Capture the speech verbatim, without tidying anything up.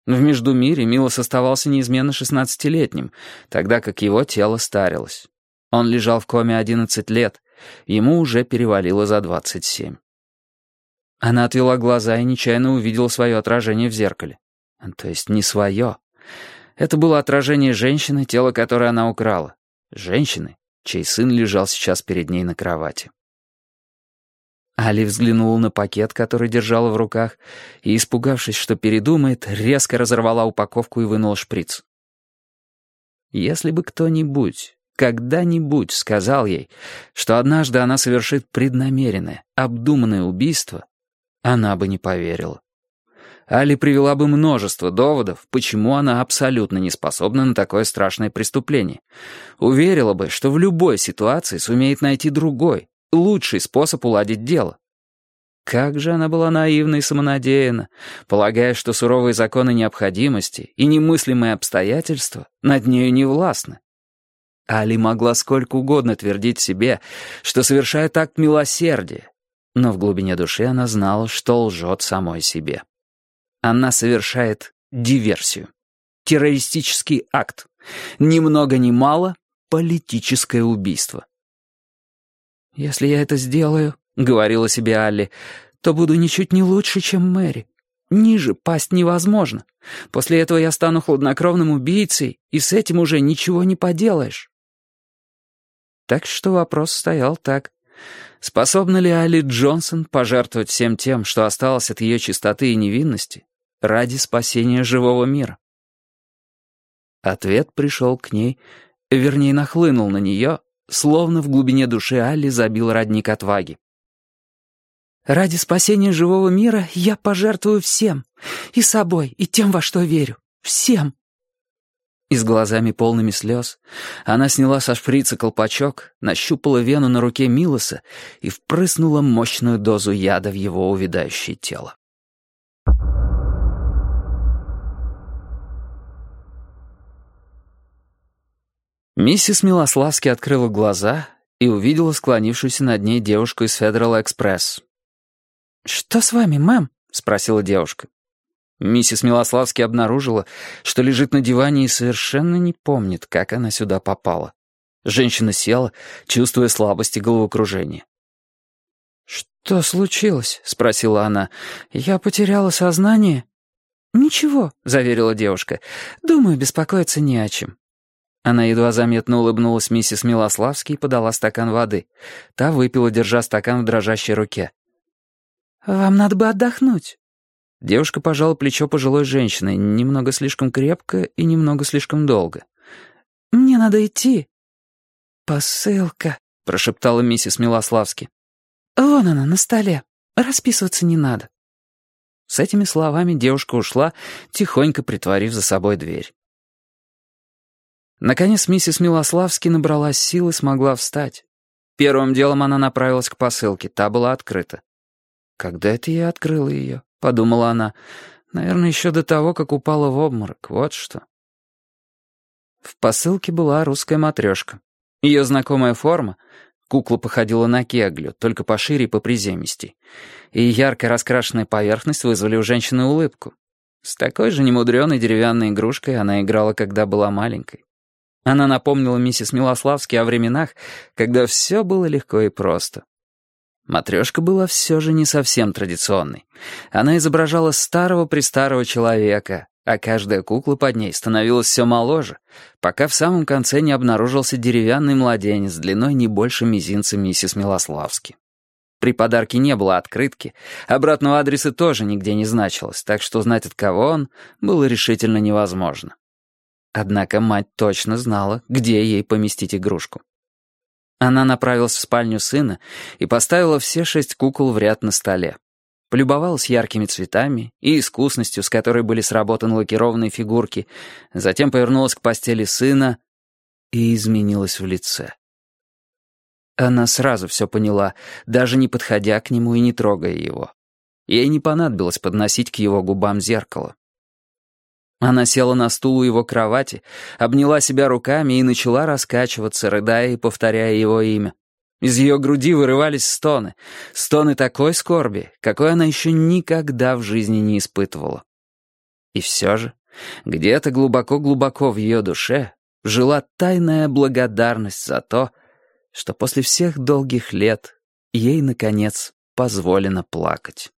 В Междумирье Милос оставался неизменно шестнадцатилетним, тогда как его тело старилось. Он лежал в коме одиннадцать лет, ему уже перевалило за двадцать семь. Она отвела глаза и нечаянно увидела свое отражение в зеркале. То есть не свое. Это было отражение женщины, тело которой она украла. Женщины, чей сын лежал сейчас перед ней на кровати. Али взглянула на пакет, который держала в руках, и, испугавшись, что передумает, резко разорвала упаковку и вынула шприц. Если бы кто-нибудь, когда-нибудь сказал ей, что однажды она совершит преднамеренное, обдуманное убийство, она бы не поверила. Али привела бы множество доводов, почему она абсолютно не способна на такое страшное преступление. Уверила бы, что в любой ситуации сумеет найти другой, лучший способ уладить дело. Как же она была наивна и самонадеянна, полагая, что суровые законы необходимости и немыслимые обстоятельства над нею не властны. Али могла сколько угодно твердить себе, что совершает акт милосердия, но в глубине души она знала, что лжет самой себе. Она совершает диверсию, террористический акт, ни много ни мало политическое убийство. «Если я это сделаю, — говорила себе Алли, — то буду ничуть не лучше, чем Мэри. Ниже пасть невозможно. После этого я стану хладнокровным убийцей, и с этим уже ничего не поделаешь». Так что вопрос стоял так. Способна ли Алли Джонсон пожертвовать всем тем, что осталось от ее чистоты и невинности, ради спасения живого мира? Ответ пришел к ней, вернее, нахлынул на нее, словно в глубине души Алли забил родник отваги. «Ради спасения живого мира я пожертвую всем. И собой, и тем, во что верю. Всем». И с глазами полными слез она сняла со шприца колпачок, нащупала вену на руке Милоса и впрыснула мощную дозу яда в его увядающее тело. Миссис Милославски открыла глаза и увидела склонившуюся над ней девушку из Федерал Экспресс. «Что с вами, мэм?» — спросила девушка. Миссис Милославски обнаружила, что лежит на диване и совершенно не помнит, как она сюда попала. Женщина села, чувствуя слабость и головокружение. «Что случилось?» — спросила она. «Я потеряла сознание?» «Ничего», — заверила девушка. «Думаю, беспокоиться не о чем». Она едва заметно улыбнулась миссис Милославски и подала стакан воды. Та выпила, держа стакан в дрожащей руке. «Вам надо бы отдохнуть». Девушка пожала плечо пожилой женщины, немного слишком крепко и немного слишком долго. «Мне надо идти». «Посылка», — прошептала миссис Милославски. «Вон она, на столе. Расписываться не надо». С этими словами девушка ушла, тихонько притворив за собой дверь. Наконец миссис Милославски набралась сил и смогла встать. Первым делом она направилась к посылке, та была открыта. «Когда это я открыла ее?» — подумала она. «Наверное, еще до того, как упала в обморок. Вот что». В посылке была русская матрешка. Ее знакомая форма — кукла походила на кеглю, только пошире и поприземистей. И ярко раскрашенная поверхность вызвали у женщины улыбку. С такой же немудреной деревянной игрушкой она играла, когда была маленькой. Она напомнила миссис Милославски о временах, когда все было легко и просто. Матрешка была все же не совсем традиционной. Она изображала старого-престарого человека, а каждая кукла под ней становилась все моложе, пока в самом конце не обнаружился деревянный младенец длиной не больше мизинца миссис Милославски. При подарке не было открытки, обратного адреса тоже нигде не значилось, так что узнать, от кого он, было решительно невозможно. Однако мать точно знала, где ей поместить игрушку. Она направилась в спальню сына и поставила все шесть кукол в ряд на столе. Полюбовалась яркими цветами и искусностью, с которой были сработаны лакированные фигурки, затем повернулась к постели сына и изменилась в лице. Она сразу все поняла, даже не подходя к нему и не трогая его. Ей не понадобилось подносить к его губам зеркало. Она села на стул у его кровати, обняла себя руками и начала раскачиваться, рыдая и повторяя его имя. Из ее груди вырывались стоны, стоны такой скорби, какой она еще никогда в жизни не испытывала. И все же Где-то глубоко-глубоко в ее душе жила тайная благодарность за то, что после всех долгих лет ей, наконец, позволено плакать.